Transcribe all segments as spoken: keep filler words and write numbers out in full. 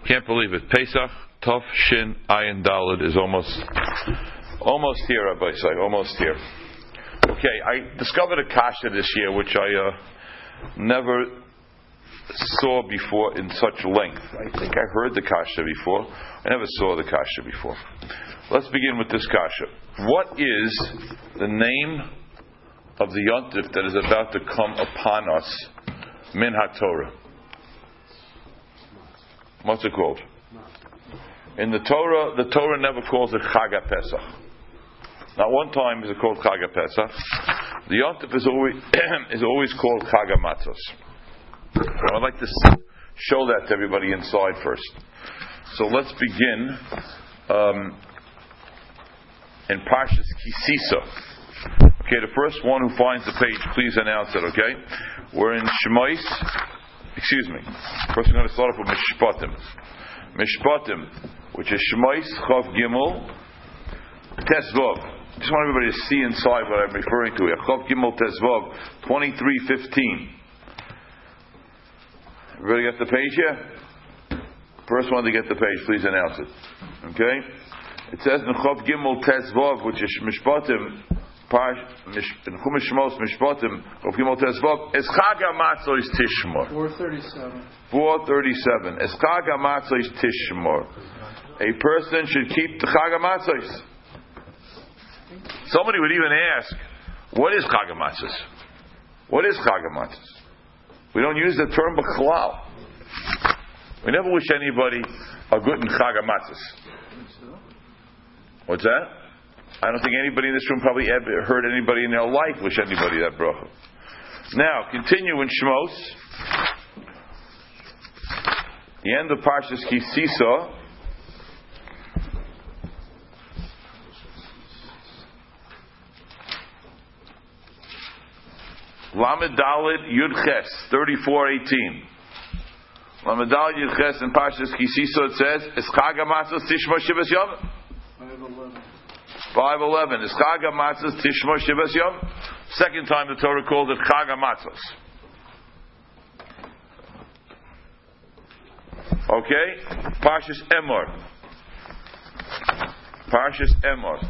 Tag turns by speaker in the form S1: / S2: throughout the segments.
S1: Can't believe it. Pesach, Tov, Shin, Ayin, Daled is almost, almost here, Rabbi Say, almost here. Okay, I discovered a kasha this year which I uh, never saw before in such length. I think I heard the kasha before. I never saw the kasha before. Let's begin with this kasha. What is the name of the yontif that is about to come upon us, min ha-Torah? What's it called? In the Torah, the Torah never calls it Chag HaPesach. Not one time is it called Chag HaPesach. The yontif is always is always called Chag HaMatzos. I'd like to show that to everybody inside first. So let's begin um, in Parshas Kisisa. Okay, the first one who finds the page, please announce it. Okay, we're in Shemais. Excuse me. First, we're going to start off with Mishpatim. Mishpatim, which is Shemais Chav Gimel Tesvav. Just want everybody to see inside what I'm referring to here. Chav Gimel Tesvav twenty-three fifteen. Everybody got the page here? First one to get the page, please announce it. Okay? It says in Chav Gimel Tesvav, which is Mishpatim, in Chumash Shmos Mishpatim, Chav Gimel Tesvav, Es Chag HaMatzos Tishmor.
S2: four thirty-seven.
S1: four thirty-seven. Es Chag HaMatzos Tishmor. A person should keep the Chag HaMatzos. Somebody would even ask, what is Chag HaMatzos? What is Chag HaMatzos? We don't use the term B'chalal. We never wish anybody a good in Chag HaMatzos. What's that? I don't think anybody in this room probably ever heard anybody in their life wish anybody that bracha. Now, continue in Shmos. The end of Parshas Kisisa. Lamed Daled Yud Ches thirty-four eighteen. Lamed Daled Yud Ches in Parshas Kisisa it says, Es Chag HaMatzos Tishma Shivas Yom. five eleven. Es Chag HaMatzos Tishma Shivas Yom. Second time the Torah called it Chag HaMatzos. Okay? Parshas Emor. Parshas Emor.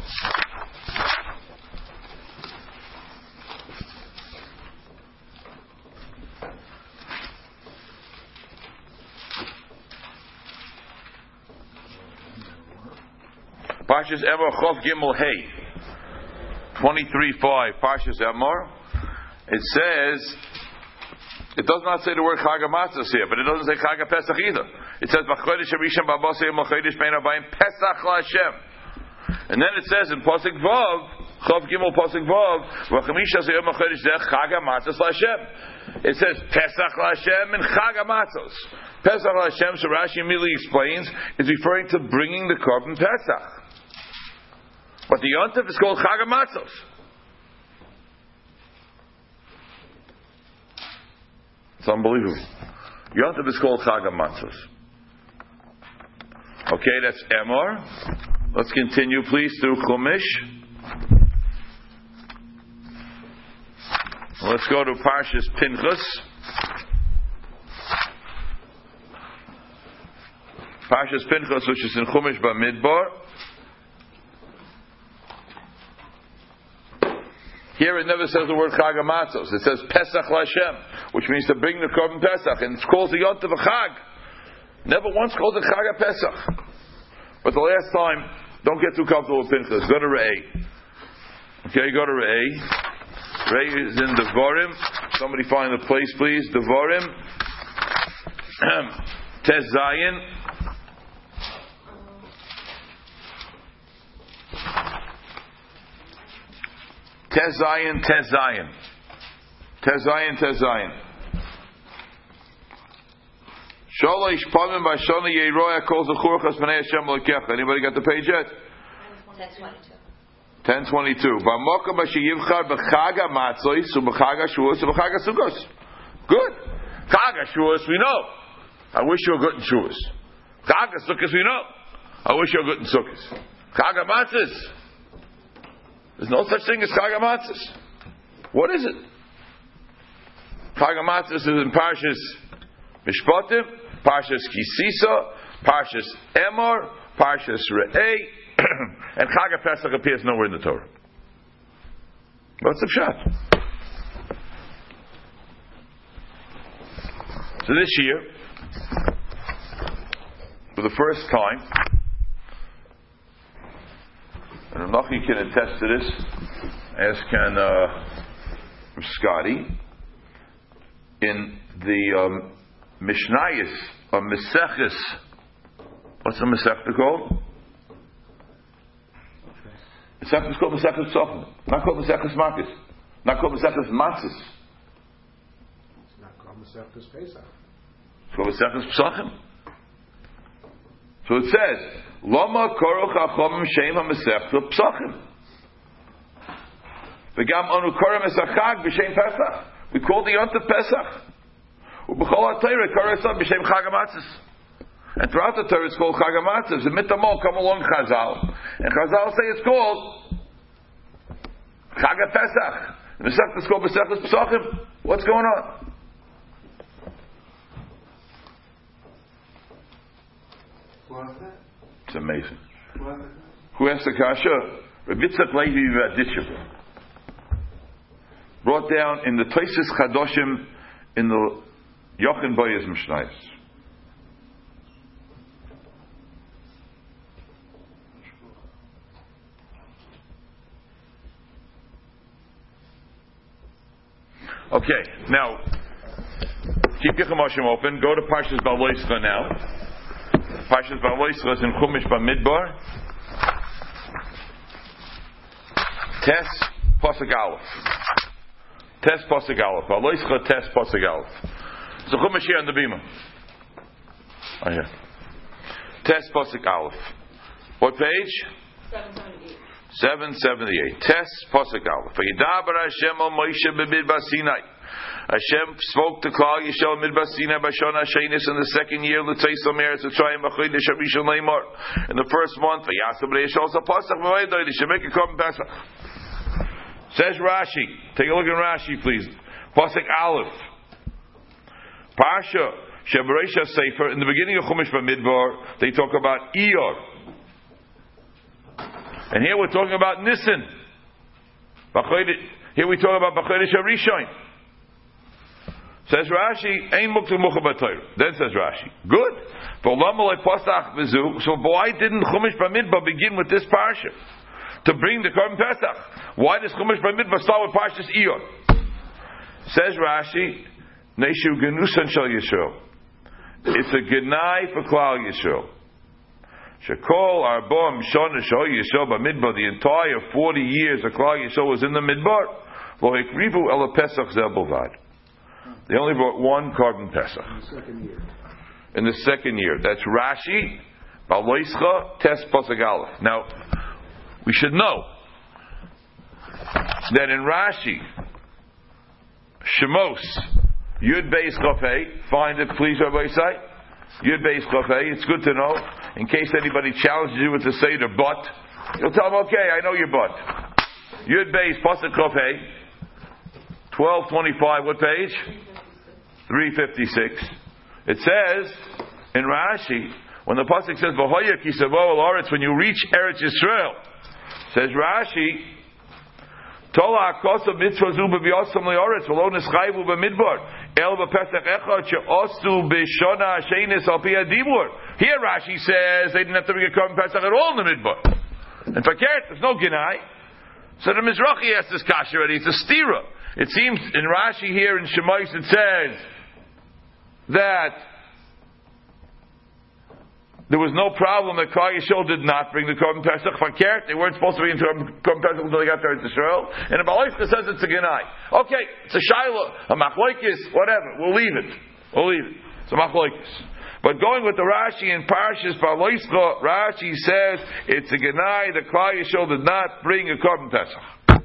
S1: Parshas Emor Chof Gimel Hey twenty-three five. Parshas Emor. It says, it does not say the word Chag HaMatzos here, but it doesn't say Chag HaPesach either. It says B'chodesh Harishon B'Abosei Yom Chodesh Bein Arbaim Pesach LaHashem. And then it says in Pasuk Vav, Chof Gimel Pasuk Vav, V'chamisha Yom Chodesh Zeh Chag HaMatzos LaHashem. It says Pesach LaHashem and Chag HaMatzos. Pesach LaHashem, so Rashi immediately explains, is referring to bringing the korban Pesach. But the yontif is called Chag HaMatzos. It's unbelievable. Yontif is called Chag HaMatzos. Okay, that's Emor. Let's continue, please, through Chumash. Let's go to Parshas Pinchas. Parshas Pinchas, which is in Chumash Bamidbar. Here it never says the word Chag HaMatzos. It says Pesach LaHashem, which means to bring the korban Pesach, and it's called the Yontif Chag. Never once called it Chag HaPesach. But the last time, don't get too comfortable with Pinchas. Go to Re'eh. Okay, go to Re'eh. Re'eh is in Devarim. Somebody find the place, please. Devarim. Tes Zayin. Tes Zayin, Tes Zayin. Tes Zayin, Tes Zayin. Sholosh Pamim Bashona Yeroya calls the Churchas B'nei Hashem L'kecha. Anybody got the page yet?
S3: ten twenty-two.
S1: ten twenty-two. B'mokom b'sheyivchar b'chag ha'matzos u'b'chag ha'shuos u'b'chag ha'sukkos. Good. Chag ha'shuos we know. I wish you were good in shuos. Chag ha'sukkos we know. I wish you were good in sukkos. Chag ha'matzos. There's no such thing as Chag HaMatzos. What is it? Chag HaMatzos is in Parshas Mishpatim, Parshas Kisisa, Parshas Emor, Parshas Re'eh, and Chag Pesach appears nowhere in the Torah. What's the pshat? So this year, for the first time, and Rav can attest to this, as can uh, Scotty, in the um, Mishnayos of Meseches. What's the Masechta called? Masechta is called Maseches Pesachim, not called Maseches Makis, not called Maseches Matzis.
S2: It's not called Maseches Pesach.
S1: It's called Maseches Pesachim. So it says, Lama Koroch Achomim Shem HaMasechta Pesachim. V'gam Anu Korem Es HaChag B'Shem Pesach. We call the Yontif Pesach. U'B'chol HaTorah Korem Es B'Shem Chag HaMatzis. And throughout the Torah it's called Chag HaMatzis. The Mitamol come along Chazal, and Chazal say it's called Chag HaPesach. The Masechta is called Maseches Pesachim. What's going on? It's amazing. Who asked the kasha? Rabbi Yitzchak Levi Vadishev brought down in the Tosis Chadoshim in the Yochanan Boyes Mishnayos. Okay, now keep your Chumashim open. Go to Parshas Baloischa now. Parshas Baloischa is in Chumash Bamidbar. Tes Pasuk Aleph. Tes Pasuk Aleph. Baloischa Tes Pasuk Aleph. So Chumash here on the Bima. Oh yeah. Tes Pasuk Aleph. What page?
S3: seven seventy-eight.
S1: seven seventy-eight. Tes Pasuk Aleph. Vayidaber Hashem al Moshe b'Midbar Sinai. Hashem spoke to Klal Yisrael Midbar Sinai Bashana Sheinis in the second year L'Tzeisam Eretz Mitzrayim B'Chodesh HaRishon Leimor. In the first month, Vayasam B'nei Yisrael Zapasach V'Vaydoi. They should make a korban Pesach. Says Rashi. Take a look at Rashi, please. Pasuk Aleph. Parsha Shebereisha Sefer. In the beginning of Chumash B'Midbar, they talk about Iyar. And here we're talking about Nisan. Here we talk about B'Chodesh HaRishon. Says Rashi, Ein Muktzah Mucha B'Torah. Then says Rashi, good. So why didn't Chumash B'Midbar begin with this parsha to bring the korban Pesach? Why does Chumash B'Midbar start with Parshas Iyar? Says Rashi, Neishu Genusan Shel Yisrael. It's a genai for Klal Yisrael. Shekol Arboam Shana Shel Yisrael B'Midbar. The entire forty years of Klal Yisrael was in the Midbar. Lo Hikrivu Ela Pesach Zel Bovad. They only brought one korban Pesach.
S2: In the second year.
S1: In the second year. That's Rashi, Baloischa, Tes Pasuk Aleph. Now, we should know that in Rashi, Shemos, Yud Beis Chafei, find it please, Rabbi Isai. Yud Beis Chafei, it's good to know, in case anybody challenges you with the Seder but, you'll tell them, okay, I know your but. Yud Beis Pasuk Chafei, twelve twenty-five, what page? three fifty-six. It says in Rashi, when the pasuk says V'hoya ki savo al aretz, when you reach Eretz Yisrael, says Rashi, Tola akosa mitzvah zu b'viyosam le'aretz v'lo neschayvu b'midbar el b'pesach echad she'osu b'shona she'nis al pi hadibur. Here Rashi says they didn't have to bring a korban Pesach at all in the midbar. In fact, there's no ginai. So the Mizrachi asked this kasha already. It's a stira. It seems in Rashi here in Shemais it says that there was no problem that Klal Yisrael did not bring the korban Pesach fakert. They weren't supposed to be in korban Pesach until they got there to Israel. And the Baloischa says it's a genai. Okay, it's a shaila, a machlokes, whatever. We'll leave it. We'll leave it. It's a machlokes. But going with the Rashi in Parshas Baloischa, Rashi says it's a genai that Klal Yisrael did not bring a korban Pesach.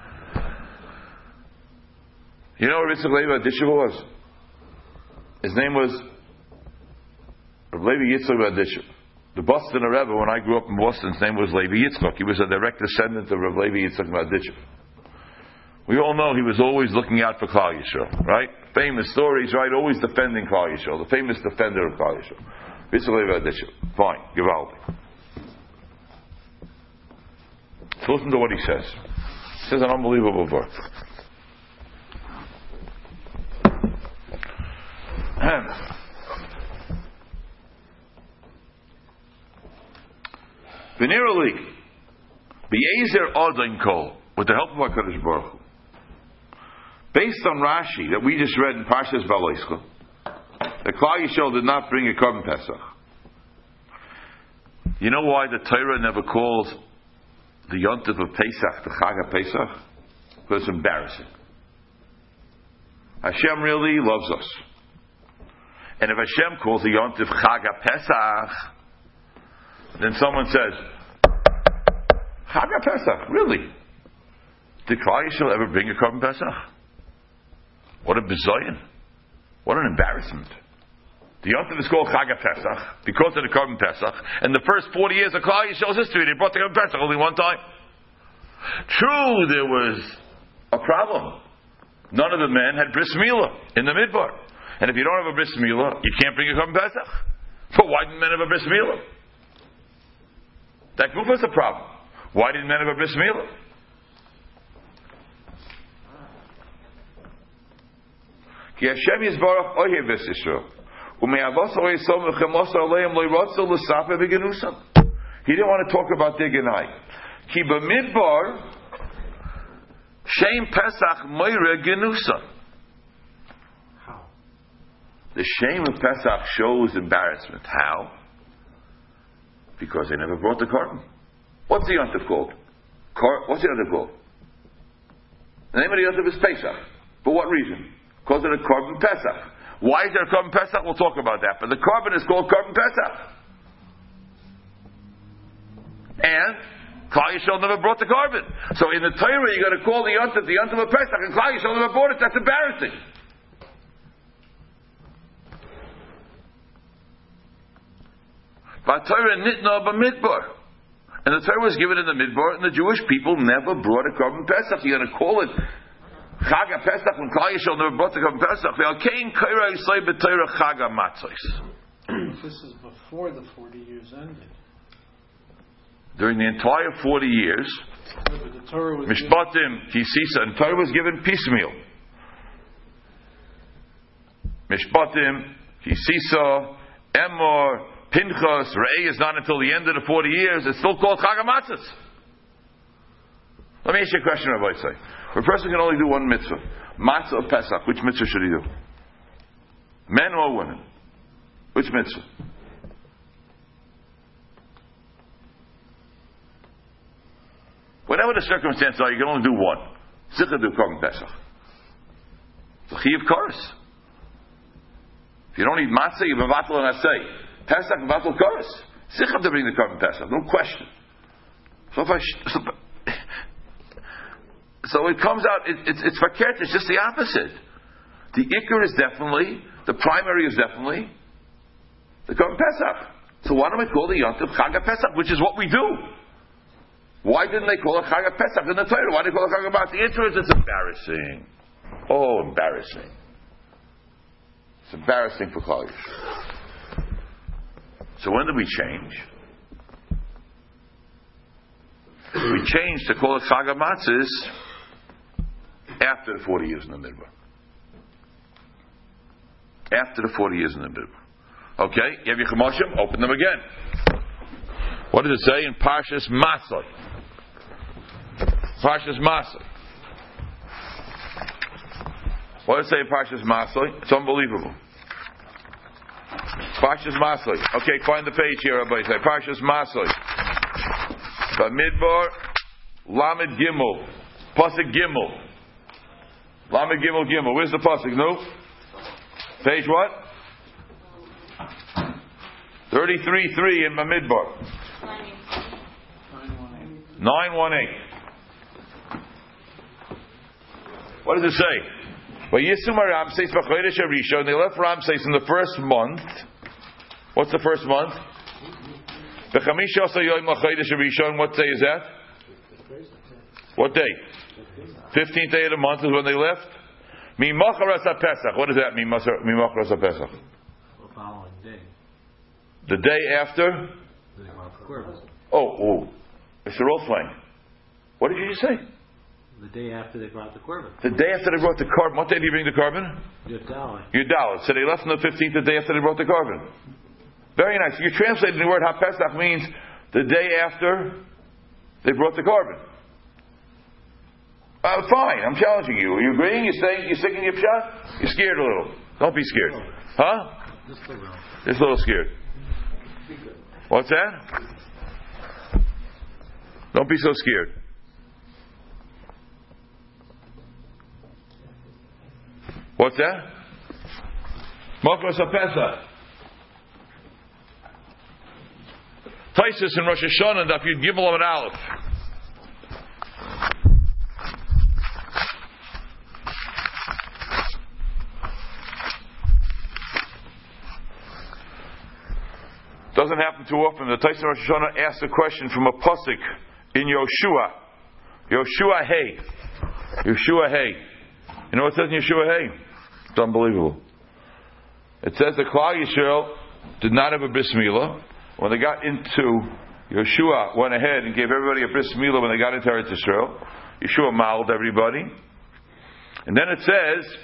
S1: You know what Rabbi Yitzchak Levi was? His name was Rabbi Levi Yitzchak Vadishev. The Boston Rebbe, when I grew up in Boston, his name was Levi Yitzchak. He was a direct descendant of Rabbi Levi Yitzchak Vadishev. We all know he was always looking out for Klal Yisrael, right? Famous stories, right? Always defending Klal Yisrael, the famous defender of Klal Yisrael. Fine, Givaldi. So listen to what he says. He says an unbelievable word. Venerally, Be'ezer Odin Kol, with the help of HaKadosh Baruch Hu, based on Rashi that we just read in Parshas Baloischa, the Klal Yisrael did not bring a Korban Pesach. You know why the Torah never calls the Yontif of Pesach the Chag HaPesach? Because it's embarrassing. Hashem really loves us. And if Hashem calls the Yontif Chag HaPesach, then someone says, Chag HaPesach, really? Did Klal Yisrael ever bring a Korban Pesach? What a bizayon. What an embarrassment. The Yontif is called Chag HaPesach because of the Korban Pesach, and the first forty years of Klal Yisrael's history, they brought the Korban Pesach only one time. True, there was a problem. None of the men had bris milah in the Midbar. And if you don't have a bris milah, you can't bring a Korban Pesach. But why didn't men have a bris milah? That group was the problem. Why didn't men have a bris milah? Ki Hashem Yisbarach ohev es Yisrael. He didn't want to talk about their genai. Ki b'midbar Shem Pesach Moira Genusa.
S2: How?
S1: The shame of Pesach shows embarrassment. How? Because they never brought the korban. What's the yontif called? Kor- What's the yontif called? The name of the yontif is Pesach. For what reason? Because of the korban Pesach. Why is there a korban Pesach? We'll talk about that. But the korban is called korban Pesach. And Klal Yisrael never brought the korban. So in the Torah, you got to call the yontif the yontif of Pesach, and Klal Yisrael never brought it. That's embarrassing. But Torah nitna b'midbar, and the Torah was given in the midbar, and the Jewish people never brought a korban Pesach. You got to call it Chag HaPesach when Klal Yisrael never brought the korban Pesach. Ve'alkein kaira Yisrael b'Torah Chag HaMatzos.
S4: This is before the forty years ended.
S1: During the entire forty years,
S4: Yeah, but the Torah was
S1: Mishpatim, Kisisa, and Torah was given piecemeal. Mishpatim, Kisisa, Emor, Pinchas, Re'eh is not until the end of the forty years. It's still called Chag HaMatzos. Let me ask you a question, Rabbi Say. If a person can only do one mitzvah, Matzah of Pesach, which mitzvah should he do? Men or women? Which mitzvah? Whatever the circumstance are, you can only do one. Zichah do Korban Pesach. It's a Chiyav Koros. If you don't eat matzah, you mevatel and asay. Pesach mevatel Koros. Zichah to bring the Korban Pesach, no question. So if I, so, so it comes out, it, it's it's fakert, it's just the opposite. The ikar is definitely, the primary is definitely the Korban Pesach. So why don't we call the Yontif Chag HaPesach, which is what we do? Why didn't they call it Chag HaPesach in the Torah? Why did they call it Chag HaPesach? The answer is it's embarrassing. Oh, embarrassing. It's embarrassing for Klal Yisrael. So when did we change? We changed to call it Chag HaMatzos after the forty years in the Midbar. After the forty years in the Midbar. Okay, you have your Chemoshim, open them again. What does it say in Parshas Masai? Parshas Masai. What does it say in Parshas Masai? It's unbelievable. Parshas Masai. Okay, find the page here, everybody. Say Parshas Masai. Bamidbar, Lamed Gimel, Pasuk Gimel, Lamed Gimel Gimel. Where's the pasuk? No. Page what? Thirty-three three in Bamidbar. Nine one eight. What does it say? Well, Yisum Ramses b'chodesh Harishon. They left Ramses in the first month. What's the first month? The Chamisha Yoyim L'chodesh Harishon. What day is that? What day? fifteenth day of the month is when they left. Mimacharas HaPesach. What does that mean? Mimacharas HaPesach.
S2: The following day.
S1: The day after?
S2: They brought the korban.
S1: Oh, oh. Mister Rothwein. What did you just say?
S2: The day after they brought the korban.
S1: The day after they brought the carbon. What day did you bring the carbon?
S2: Yudaleh.
S1: Yudaleh. So they left on the fifteenth, the day after they brought the carbon. Very nice. You translated the word HaPesach means the day after they brought the carbon. Uh, fine. I'm challenging you. Are you agreeing? You're saying you're sticking your shot? You're scared a little. Don't be scared. Huh?
S2: Just a little.
S1: Just a little scared. What's that? Don't be so scared. What's that? Makros HaPesach. Taisus in Rosh Hashanah, Daf Yud Gimel and Aleph. Doesn't happen too often. The Taisus in Rosh Hashanah asks a question from a pasuk in Yoshua. Yoshua Hey. Yoshua Hey. You know what it says in Yoshua Hey? It's unbelievable. It says that Klal Yisrael did not have a bris milah. When they got into, Yeshua went ahead and gave everybody a bris milah when they got into Eretz Yisrael. Yeshua modeled everybody. And then it says,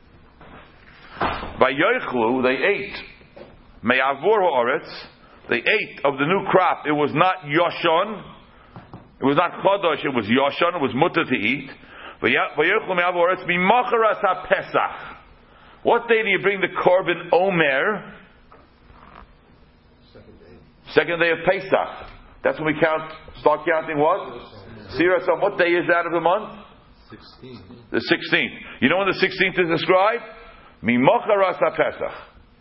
S1: by Yoichlu, they ate. Me'avor ha'aretz, they ate of the new crop. It was not Yoshon. It was not Chodosh, it was Yoshon. It was mutter to eat. Vayochlu me'avor ha'aretz mimacharas HaPesach. What day do you bring the korban Omer?
S2: Second day.
S1: Second day of Pesach. That's when we count, start counting what? Sirah. So what day is that of the month?
S2: Sixteenth.
S1: The sixteenth. You know when the sixteenth is described? Mimacharas HaPesach.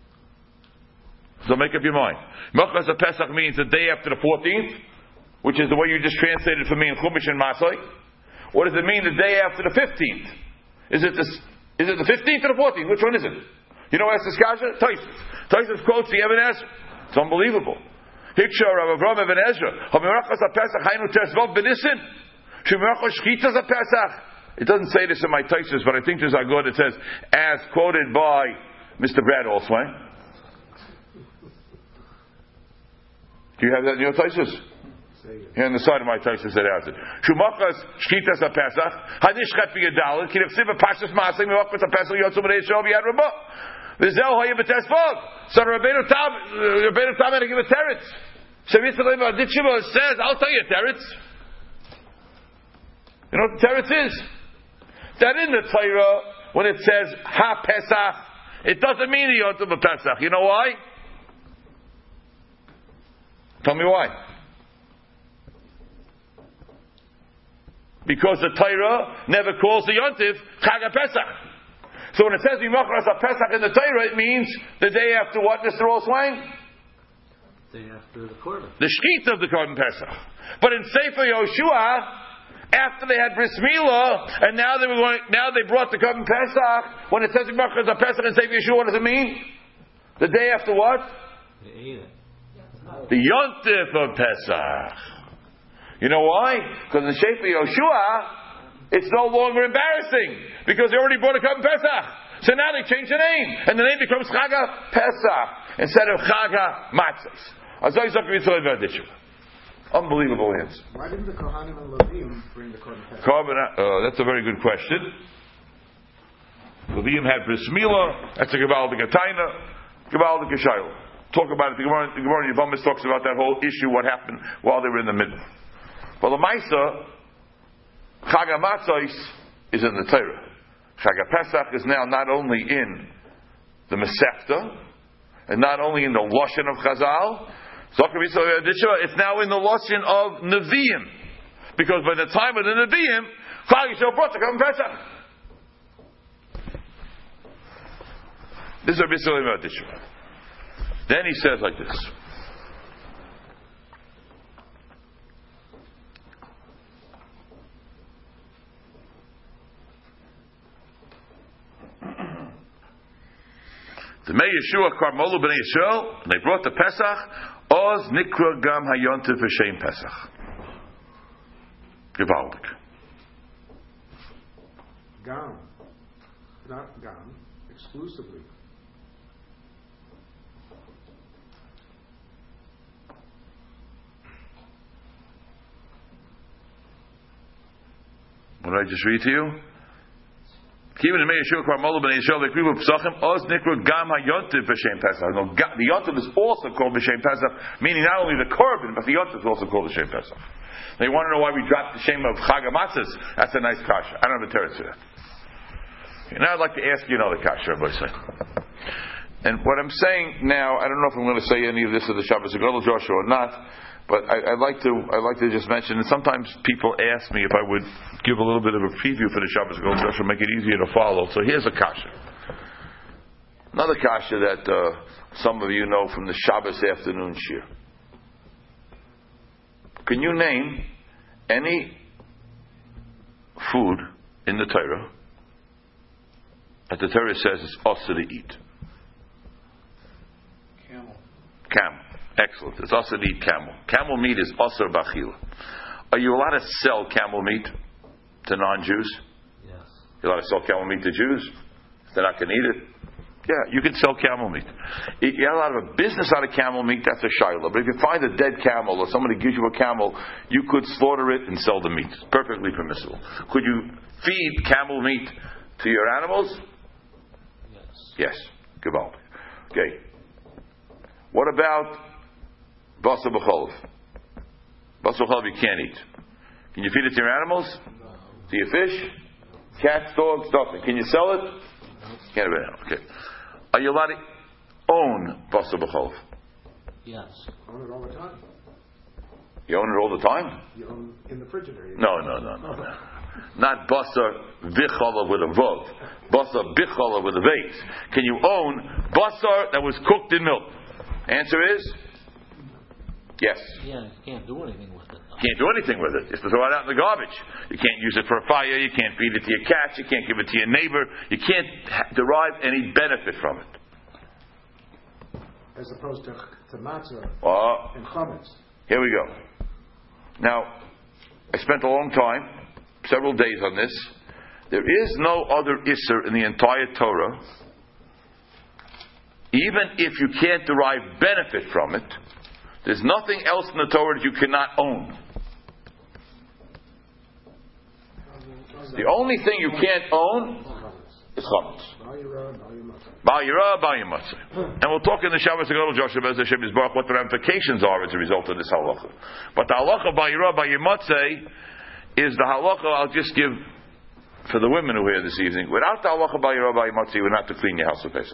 S1: So make up your mind. Mimacharas HaPesach means the day after the fourteenth, which is the way you just translated for me in Chumash and Masai. What does it mean the day after the fifteenth? Is it the Is it the fifteenth or the fourteenth? Which one is it? You know what's this kasha? Taisus. Taisus quotes the Ibn Ezra. It's unbelievable. Hiksha Rav Avram Ibn Ezra. Hamirachas HaPesach Hainu Tesvav Benisin. Shemirachas Shchitas HaPesach. It doesn't say this in my Taisus, but I think there's a good. It says, as quoted by Mister Brad Olswine. Do you have that in your Taisus? Here on the side of my Taisus that has it. Shumachas Shchitas HaPesach Hadish Chet V'Yadal Ki Nechsiv Pashas Masay Mimacharas HaPesach Yotzum B'nei Yisrael B'Yad Rabbah V'Zel Hayim B'Tesvav. So Rabbeinu Tam Rabbeinu Tam had to give a teretz. So Yisrael B'Aditchiva says, I'll tell you a teretz. You know what the teretz is? That in the Torah when it says Ha Pesach, it doesn't mean the Yotzum B'Pesach. You know why? Tell me why. Because the Torah never calls the Yontif Chag HaPesach. So when it says Mimacharas HaPesach in the Torah, it means the day after what, Mister Olswang?
S2: Day after the korban.
S1: The Shkita of the Korban Pesach. But in Sefer Yoshua, after they had Bris Milah, and now they were going, now they brought the Korban Pesach. When it says Mimacharas HaPesach in Sefer Yoshua, what does it mean? The day after what?
S2: They ate it.
S1: The Yontif of Pesach. You know why? Because in Sefer Yoshua, it's no longer embarrassing because they already brought a Korban Pesach. So now they change the name, and the name becomes Chag Pesach instead of Chag Matzos. Unbelievable answer.
S2: Why didn't the Kohanim and Levim bring the korban Pesach?
S1: Korban, uh, that's a very good question. Levim had Bris Milah. That's a Gebaldik Ataina, Gebaldik Shayla. Talk about it. The Gemara, the Gemara in Yevamos talks about that whole issue, what happened while they were in the middle. But the Maisa, Chag HaMatzos is in the Torah. Chag HaPesach is now not only in the Masechta, and not only in the Lashon of Chazal, it's now in the Lashon of Nevi'im. Because by the time of the Nevi'im, Chag Yisrael brought the Korban Pesach. This is Rabbi Yisrael Adishva. Then he says like this. The Mei Yeshua Karmolu B'nei Yisrael, they brought the Pesach, Oz Nikra Gam Hayontiv V'Shem Pesach. Gewaldig.
S2: Gam. Not gam, exclusively.
S1: What did I just read to you? Even in Yeshua Kvarmolu ben Yeshua Lekrivu Pesachim Oz Nikra Gam HaYontiv B'Shem Pesach. No, the Yontiv is also called B'Shem Pesach, meaning not only the korban, but the Yontiv is also called B'Shem Pesach. They want to know why we dropped the shame of Chag HaMatzos. That's a nice kasha. I don't have a teretz for that. Okay, now I'd like to ask you another kasha, Rabbi Say. And what I'm saying now, I don't know if I'm going to say any of this at the Shabbos Gadol Joshua or not. But I, I'd like to I'd like to just mention, and sometimes people ask me if I would give a little bit of a preview for the Shabbos Gadol Joshua, make it easier to follow. So here's a kasha. Another kasha that uh, some of you know from the Shabbos afternoon shir. Can you name any food in the Torah that the Torah says is also to eat?
S4: Camel.
S1: Camel. Excellent. It's also to eat camel. Camel meat is asur b'achila. Are you allowed to sell camel meat to non-Jews?
S5: Yes.
S1: You're allowed to sell camel meat to Jews? If they're not going to eat it? Yeah, you can sell camel meat. You're allowed to have a business out of camel meat, that's a shayla. But if you find a dead camel or somebody gives you a camel, you could slaughter it and sell the meat. It's perfectly permissible. Could you feed camel meat to your animals?
S5: Yes.
S1: Yes. Gewalt. Okay. What about Basar b'cholov? Basar b'cholov you can't eat. Can you feed it to your animals?
S5: No.
S1: To your fish? Cats, dogs, nothing. Can you sell it? Can't have it. Okay. Are you allowed to own Basar b'cholov?
S5: Yes.
S2: Own it all the time.
S1: You own it all the time?
S2: You own in the refrigerator.
S1: No, no, no, no, no. Not Basar b'cholov with a vav. Basar b'cholov with a vase. Can you own Basar that was cooked in milk? Answer is yes.
S5: Yeah, you can't do anything with it. Though.
S1: Can't do anything with it. Just to throw it out in the garbage. You can't use it for a fire. You can't feed it to your cats. You can't give it to your neighbor. You can't ha- derive any benefit from it.
S2: As opposed to, to matzah
S1: Uh,
S2: and chametz.
S1: here we go. Now, I spent a long time, several days on this. There is no other isser in the entire Torah, even if you can't derive benefit from it. There's nothing else in the Torah that you cannot own. The only thing you can't own is chametz. Ba'al yirah, ba'al yimatzeh. And we'll talk in the Shabbos Gadol Joshua Bez Hashem Yisbarach what the ramifications are as a result of this halacha. But the halacha ba'al yirah, ba'al yimatzeh is the halacha I'll just give for the women who are here this evening. Without the halacha ba'al yirah, ba'al yimatzeh, you would not have to clean your house for Pesach.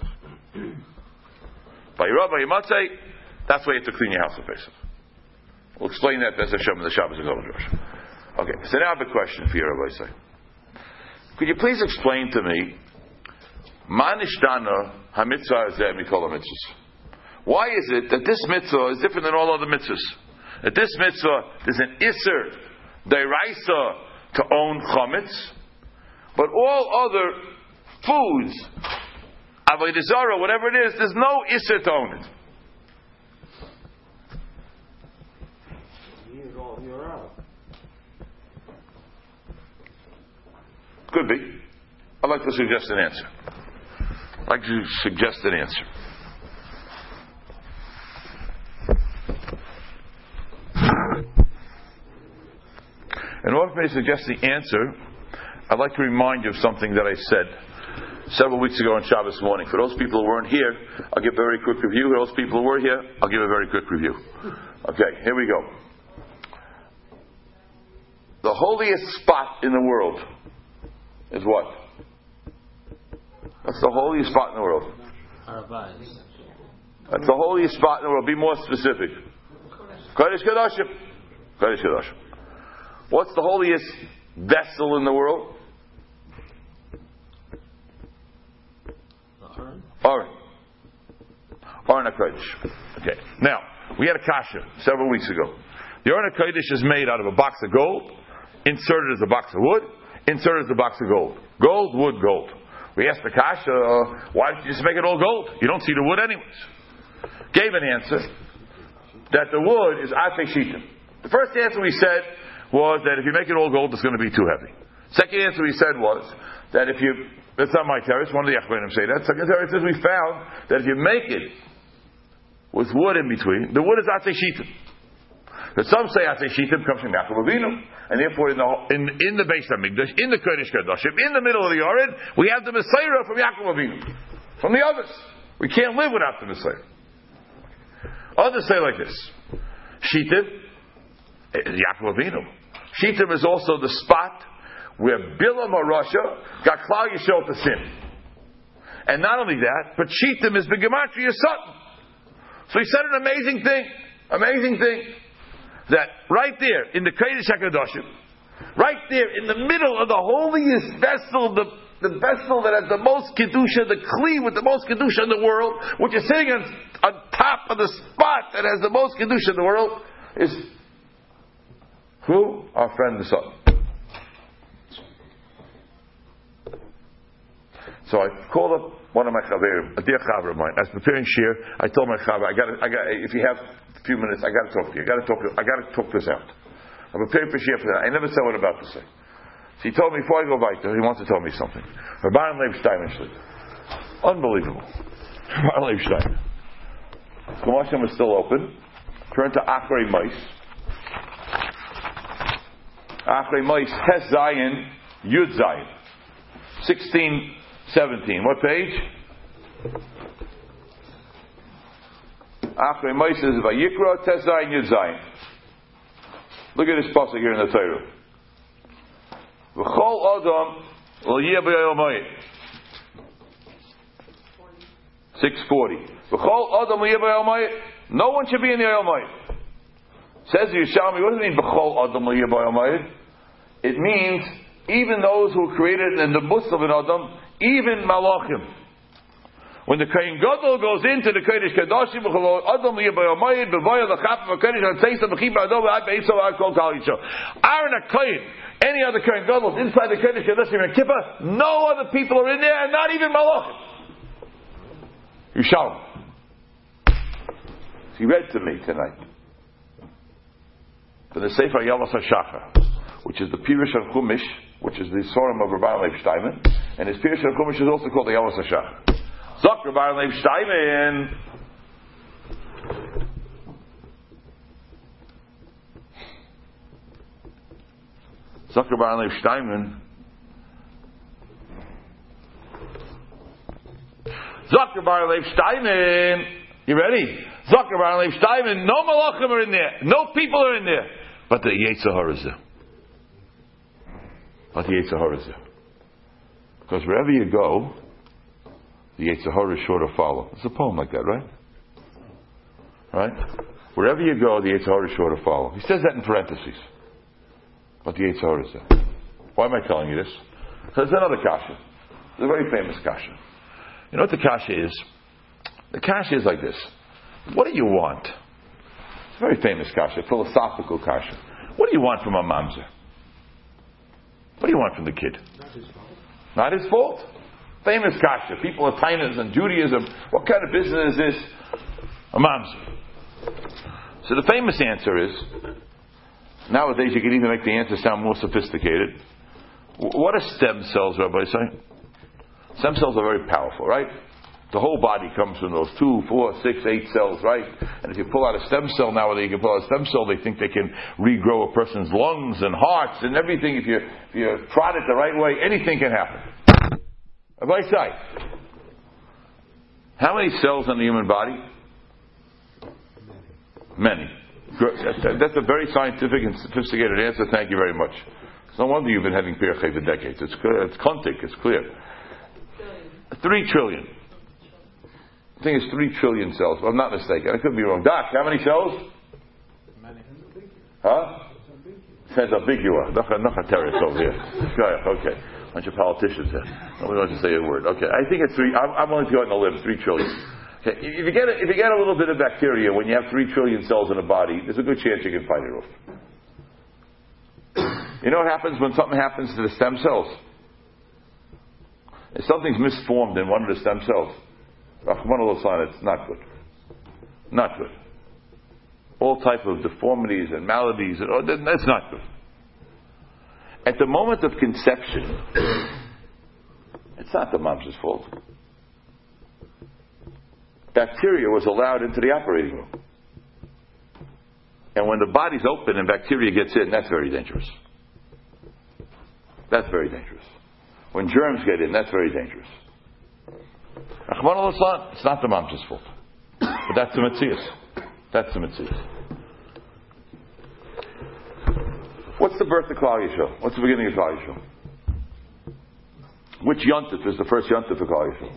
S1: Ba'al yirah, ba'al yimatzeh, that's why you have to clean your house for Pesach. We'll explain that Bez Hashem in the Shabbos Gadol Joshua. Okay, so now I have a question for you, Rabbi Say. Could you please explain to me Ma nishtana ha-mitzvah hazeh mikol ha-mitzvahs? Why is it that this mitzvah is different than all other mitzvahs? That this mitzvah is an isser deraisa to own chametz, but all other foods, avodah zarah, whatever it is, there's no isser to own it. Could be. I'd like to suggest an answer. I'd like to suggest an answer. In order for me to suggest the answer, I'd like to remind you of something that I said several weeks ago on Shabbos morning. For those people who weren't here, I'll give a very quick review. For those people who were here, I'll give a very quick review. Okay, here we go. The holiest spot in the world is what? That's the holiest spot in the world. That's the holiest spot in the world. Be more specific. Kodesh Kodashim. Kodesh Kodashim. What's the holiest vessel in the world? Aron. Aron HaKodesh. Okay. Now, we had a kasha several weeks ago. The Aron HaKodesh is made out of a box of gold, inserted as a box of wood, inserted as a box of gold. Gold, wood, gold. We asked the kasha, uh, why did you just make it all gold? You don't see the wood anyways. Gave an answer that the wood is afei shitim. The first answer we said was that if you make it all gold, it's going to be too heavy. Second answer he said was that if you, that's not my teretz, one of the Achronim say that. Second teretz is we found that if you make it with wood in between, the wood is Atzei Shitim. But some say Atzei Shitim comes from Yaakov Avinu, and therefore in the in, in the Beis Hamikdash, in the Kodesh Kadoshim, in the middle of the Yored, we have the Messiah from Yaakov Avinu, from the others. We can't live without the Messiah. Others say like this: Shitim, Yaakov Avinu. Shitim is also the spot where Bilam HaRasha got Klal Yisrael to sin. And not only that, but Shitim is B'Gematria Satan. So he said an amazing thing, amazing thing, that right there in the Kodesh HaKadoshim, right there in the middle of the holiest vessel, the, the vessel that has the most Kedusha, the Kli with the most Kedusha in the world, which is sitting on, on top of the spot that has the most Kedusha in the world, is who? Our friend the Satan. So I called up one of my chaverim, a dear chaver of mine. I was preparing shir. I told my chaver, I got, I got. If you have a few minutes, I got to talk to you. I got to talk. I got to talk this out. I'm preparing for shir for that. I never said what I'm about to say. So he told me before I go weiter, he wants to tell me something. Rabban Leib Steinman, unbelievable. Rabban Leib Steinman. Gemashim is still open. Turn to Achrei Mos. Achrei Mos Tes Zayin Yud Zayin. Sixteen. seventeen. What page? Achrei Mos is Vayikra Tes Zayin Yud Zayin. Look at this pasuk here in the Torah. V'chol Adam l'yeh b'yoyel moed. Six forty. V'chol Adam l'yeh b'yoyel moed. No one should be in the Yoyel Moed. Says the Yerushalmi, what does it mean V'chol Adam l'yeh b'yoyel moed? It means even those who created in the bus of an Adam, even Malachim. When the Kohen Gadol goes into the Kodesh Kadoshim, Adam Yibayel Moed, B'voyel L'chap V'Kodesh Ha'Tzeisa V'Chibra Adol V'Ad Be'itzo V'Ad Kol Kal Yisrael. Aaron HaKohen, any other Kohen Gadol inside the Kodesh Kadoshim and Kippur, no other people are in there, and not even Malachim. Yerushalmi. He read to me tonight from the Sefer Yavas HaShachar, which is the Pirush of Chumash, which is the Sorim of Rabban Leib Steinman, and his Pirush of Chumash is also called the Yavas HaShachar. Zok Rabban Leib Steinman. Zok Rabban Leib Steinman. Zok Rabban Leib Steinman. You ready? Zok Rabban Leib Steinman. No malachim are in there. No people are in there. But the Yetzer Hara is there. But the Yetzer Hara is there. Because wherever you go, the Yetzer Hara is sure to follow. It's a poem like that, right? Right? Wherever you go, the Yetzer Hara is sure to follow. He says that in parentheses. But the Yetzer Hara is there. Why am I telling you this? Because there's another kasha. It's a very famous kasha. You know what the kasha is? The kasha is like this. What do you want? It's a very famous kasha, a philosophical kasha. What do you want from a mamzer? What do you want from the kid?
S2: Not his fault.
S1: Not his fault. Famous kasha. People are tainas and Judaism. What kind of business is this? A mamzer. So the famous answer is, nowadays you can even make the answer sound more sophisticated. What are stem cells, Rabbi say? Stem cells are very powerful, right? The whole body comes from those two, four, six, eight cells, right? And if you pull out a stem cell nowadays, you can pull out a stem cell, they think they can regrow a person's lungs and hearts and everything. If you if you prod it the right way, anything can happen. Rabbi say, how many cells in the human body? Many. That's a very scientific and sophisticated answer. Thank you very much. It's no wonder you've been having Pirchei for decades. It's clear. It's kontik. It's clear. Three trillion. I think it's three trillion cells. If I'm not mistaken. I could be wrong. Doc, how many cells?
S2: Many.
S1: Huh? Says a big you are. Not a terrorist over here. Okay. A bunch of politicians here. Nobody wants to say a word. Okay. I think it's three. I'm, I'm willing to go out on the limb. Three trillion. Okay. If you get a, if you get a little bit of bacteria when you have three trillion cells in a body, there's a good chance you can fight it off. You know what happens when something happens to the stem cells? If something's misformed in one of the stem cells, one of those signs, it's not good. Not good. All type of deformities and maladies, and oh, that's not good. At the moment of conception, it's not the mom's fault. Bacteria was allowed into the operating room. And when the body's open and bacteria gets in, that's very dangerous. That's very dangerous. When germs get in, that's very dangerous. It's not the mom's fault. But that's the Metzius. That's the Metzius. What's the birth of Klal Yisrael? What's the beginning of Klal Yisrael? Which Yontif is the first Yontif of Klal Yisrael?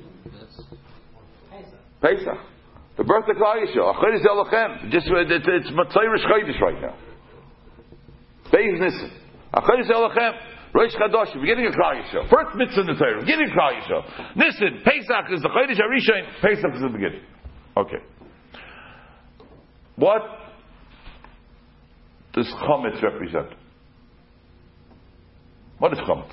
S1: Pesach. The birth of Klal Yisrael. Achodesh Elochem. Just it's it's Matzayrish Chodesh right now. Beis Nissen. Achodesh Elochem. Rosh Chodesh. Beginning of Klal Yisrael. First mitzvah in the Torah. Beginning of Klal Yisrael. Nissen. Pesach is the Chodesh Harishon. Pesach is the beginning. Okay. What does Chometz represent? What is Chometz?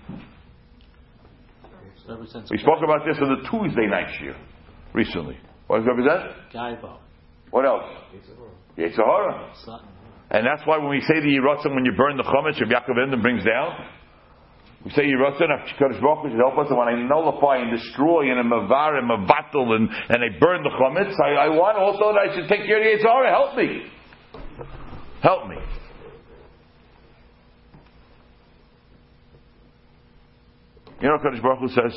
S1: We spoke about this on the Tuesday night year recently. What does it represent?
S5: Gaiva.
S1: What else? Yetzer Hara. And that's why when we say the Yiratzon, when you burn the Chometz, Rabbi Yaakov Enden brings down, we say Yiratzon, HaKadosh Baruch Hu should help us, and when I nullify and destroy and mavar and mavatal and, and I burn the Chometz, I, I want also that I should take care of the Yetzer Hara. Help me. Help me. You know what HaKadosh Baruch Hu says?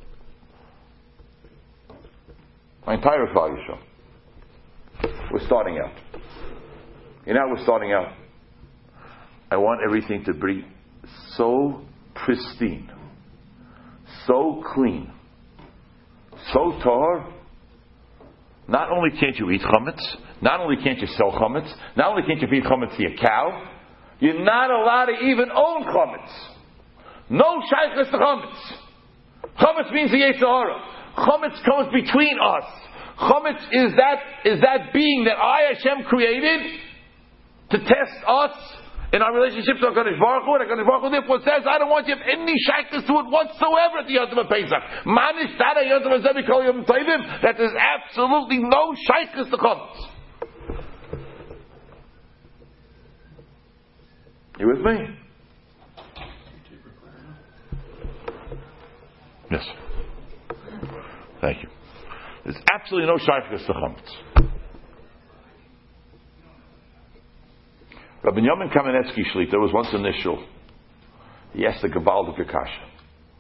S1: My entire Klal Yisrael. We're starting out. You know how we're starting out? I want everything to be so pristine, so clean, so tahor. Not only can't you eat chametz, not only can't you sell chametz, not only can't you feed chametz to your cow, you're not allowed to even own chametz. No shaykhus to chametz. Chametz means the Yetzer Hara. Chametz comes between us. Chametz is that is that being that I, Hashem, created to test us in our relationship to HaKadosh Baruch Hu. And HaKadosh Baruch Hu therefore says, I don't want you to have any shaykhus to it whatsoever at the Yom Tov Pesach. Manish tada Yom Tov Zevi Kol Yom Tovim. That there's absolutely no shaykhus to chametz. You with me? Yes. Thank you. There's absolutely no shaykhus to chametz. Rabbi Yomin Kamenetsky Shlita was once in this shul. He asked the Gavaldik Kasha.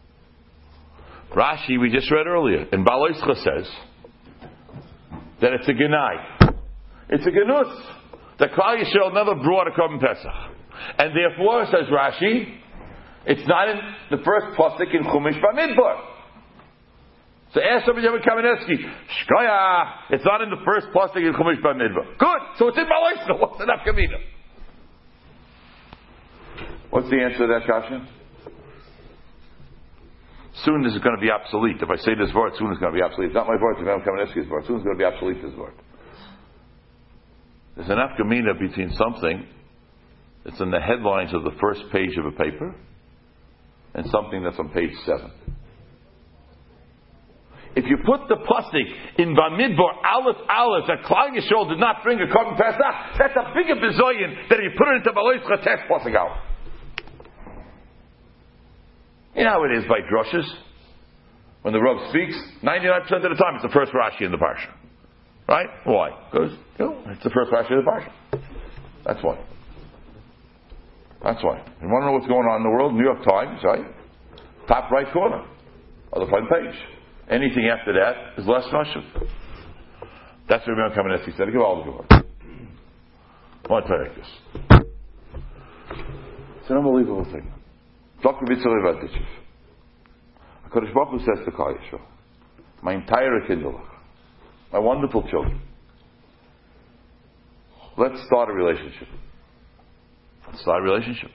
S1: Rashi, we just read earlier, and Baal Oischa says that it's a genai. It's a genus that Klal Yisrael never brought a Korban Pesach. And therefore, says Rashi, it's not in the first pasuk in Chumash Bamidbar. So ask Rabbi Yomin Kamenetsky, Shkoyah, it's not in the first pasuk in Chumash Bamidbar. Good, so it's in Baal Oischa. What's the nafkamina? What's the answer to that question? Soon this is going to be obsolete. If I say this word, soon it's going to be obsolete. It's not my word, it's Rabbi Kamenetsky's word. Soon it's going to be obsolete, this word. There's an afkamina between something that's in the headlines of the first page of a paper and something that's on page seven. If you put the pasuk in Bamidbar Aleph Aleph that Klal Yisrael did not bring a Korban Pesach, that's a bigger bizoyin than if you put it into Baal Oischa test pasuk out. You know how it is by drushes. When the Rav speaks, ninety-nine percent of the time it's the first Rashi in the parsha. Right? Why? Because you know, it's the first Rashi in the parsha. That's why. That's why. You want to know what's going on in the world? New York Times, right? Top right corner of the front page. Anything after that is less Russian. That's what Rabbi Kamenetsky said. Give all the word. I want to tell you this. It's an unbelievable thing. Doctor Bitzalel Vaditchev. HaKadosh Baruch Hu says to Klal Yisrael, my entire kindlech, my wonderful children, let's start a relationship. Let's start a relationship.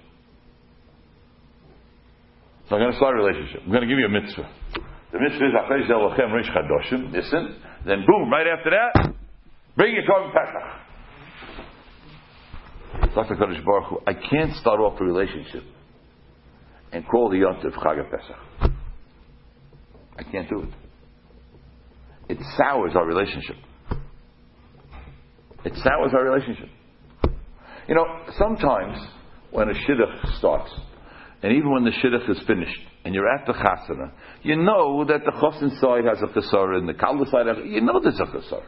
S1: So I'm going to start a relationship. I'm going to give you a mitzvah. The mitzvah is Achodesh Elochem Rish Chadoshim. Listen. Then boom, right after that, bring your Korban Pesach. Doctor HaKadosh Baruch Hu, I can't start off a relationship and call the Yontif Chag Pesach. I can't do it. It sours our relationship. It sours our relationship. You know, sometimes when a shidduch starts, and even when the shidduch is finished, and you're at the chasana, you know that the chosin side has a chesara, and the kallah side has, you know there's a chesara.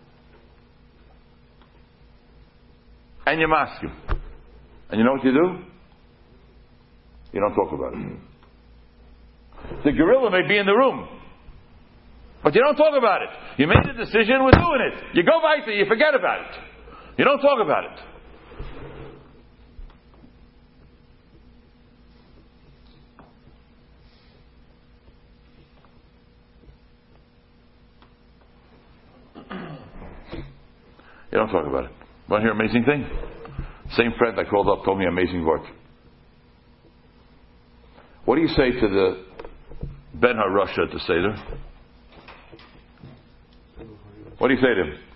S1: And you mask him. And you know what you do? You don't talk about it. The gorilla may be in the room, but you don't talk about it. You made the decision, we're doing it. You go back there, you forget about it. You don't talk about it. You don't talk about it. Want to hear an amazing thing? Same friend I called up told me an amazing word. What do you say to the Ben HaRasha at the Seder? What do you say to him?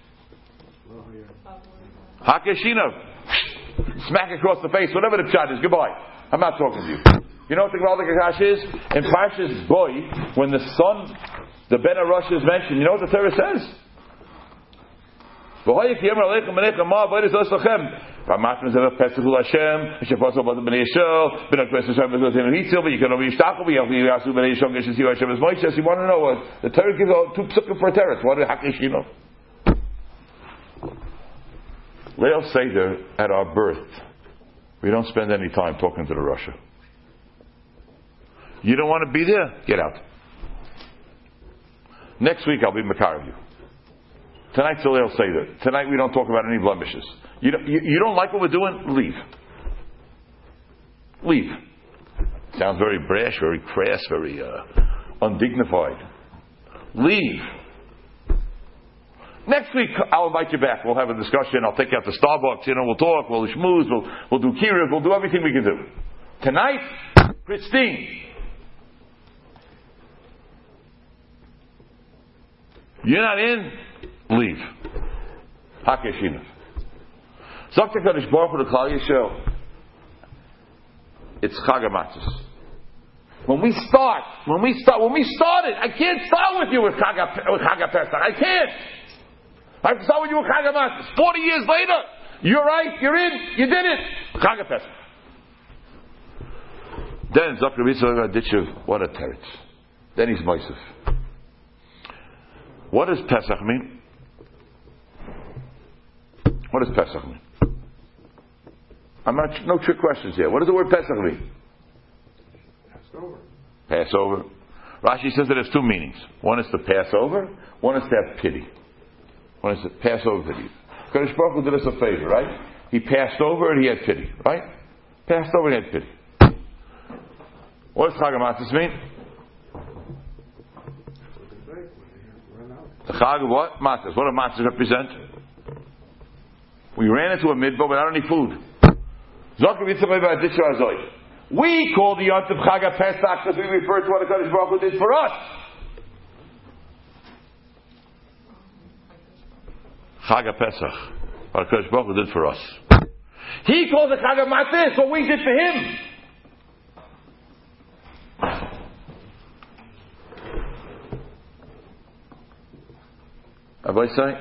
S1: Hakeshina. Smack across the face, whatever the chat is. Goodbye. I'm not talking to you. You know what the Gvaldik Akash is? In Parshas Boy, when the son, the Ben HaRasha is mentioned, you know what the Torah says? What is you want to know what the Torah gives two psukim for a teretz. What is Hakeshino? Leil Seder at our birth, we don't spend any time talking to the Russia. You don't want to be there? Get out. Next week I'll be Makar of you. Tonight's the Leil Seder. Tonight we don't talk about any blemishes. You don't, you, you don't like what we're doing? Leave. Leave. Sounds very brash, very crass, very uh, undignified. Leave. Next week I'll invite you back. We'll have a discussion. I'll take you out to Starbucks. You know, we'll talk. We'll schmooze. We'll we'll do kiryas. We'll do everything we can do. Tonight, pristine. You're not in. Leave. Hakeshina. Zok HaKadosh Baruch Hu to Klal Yisrael. It's Chag HaMatzos. When we start, when we start, when we started, I can't start with you with Chag HaPesach. I can't. I have to start with you with Chag HaMatzos. Forty years later, you're right, you're in, you did it. Chag HaPesach. Then Zok HaMitzvah Ditchev, what a teretz. Then he's Moisef. What does Pesach mean? What does Pesach mean? I'm not, no trick questions here. What does the word Pesach mean?
S2: Passover.
S1: Passover. Rashi says that there's two meanings. One is to pass over. One is to have pity. One is to pass over pity. Kadosh Baruch Hu did us a favor, right? He passed over and he had pity, right? Passed over and he had pity. What does Chag HaMatzos mean? The Chag of what? Matzos. What do matzos represent? We ran into a midbar without any food. We call the Yom Tov Chag HaPesach because we refer to what the Kadosh Baruch Hu did for us. Chag HaPesach, what the Kadosh Baruch Hu did for us. He calls it Chag HaMatzos, what we did for him. Rabbi say,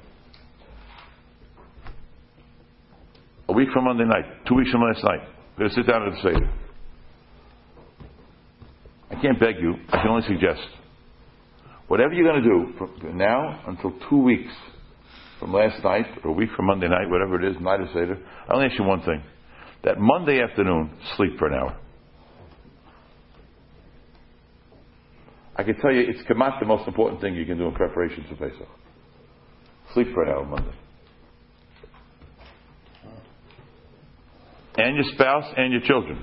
S1: a week from Monday night, two weeks from last night, we're going to sit down at the Seder. I can't beg you, I can only suggest. Whatever you're going to do from now until two weeks from last night, or a week from Monday night, whatever it is, night of Seder, I only ask you one thing. That Monday afternoon, sleep for an hour. I can tell you, it's kamat the most important thing you can do in preparation for Pesach. Sleep for an hour Monday. And your spouse and your children.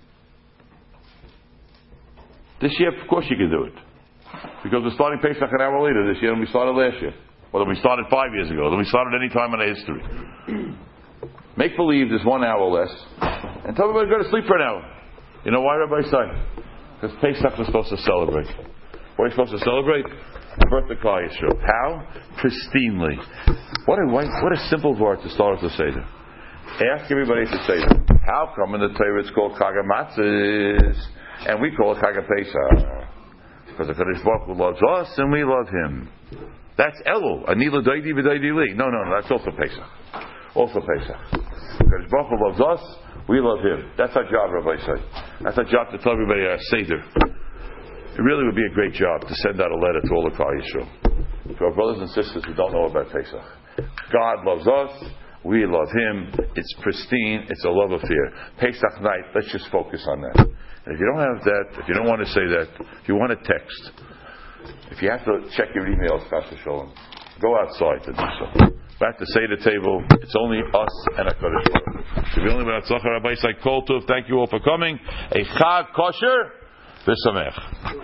S1: This year, of course you can do it. Because we're starting Pesach an hour later this year than we started last year. Or than we started five years ago. Than we started any time in our history. Make believe there's one hour less. And tell everybody to go to sleep for an hour. You know why, Rabbi Say? Because Pesach we're supposed to celebrate. What are you supposed to celebrate? The birth of Klal Yisrael. How? Pristinely. What a, what a simple word to start with the Seder. Ask everybody to say, how come in the Torah it's called Chag HaMatzos and we call it Chag HaPesach? Because the Kadosh Baruch Hu loves us and we love Him. That's Elul. Ani l'doidi v'doidi li. No, no, no. That's also Pesach. Also Pesach. Because Baruch Hu loves us, we love Him. That's our job, Rabbi say. That's our job to tell everybody our Seder. It really would be a great job to send out a letter to all the Klal Yisrael, to our brothers and sisters who don't know about Pesach. God loves us. We love Him. It's pristine. It's a love affair. Pesach night, let's just focus on that. And if you don't have that, if you don't want to say that, if you want to text, if you have to check your emails, Pastor Shalom, go outside to do so. Back to Seder table, it's only us and HaKadosh Baruch Hu. So we only want to Rabbi Isai Kol Tov. Thank you all for coming. A Chag Kosher V'Samech.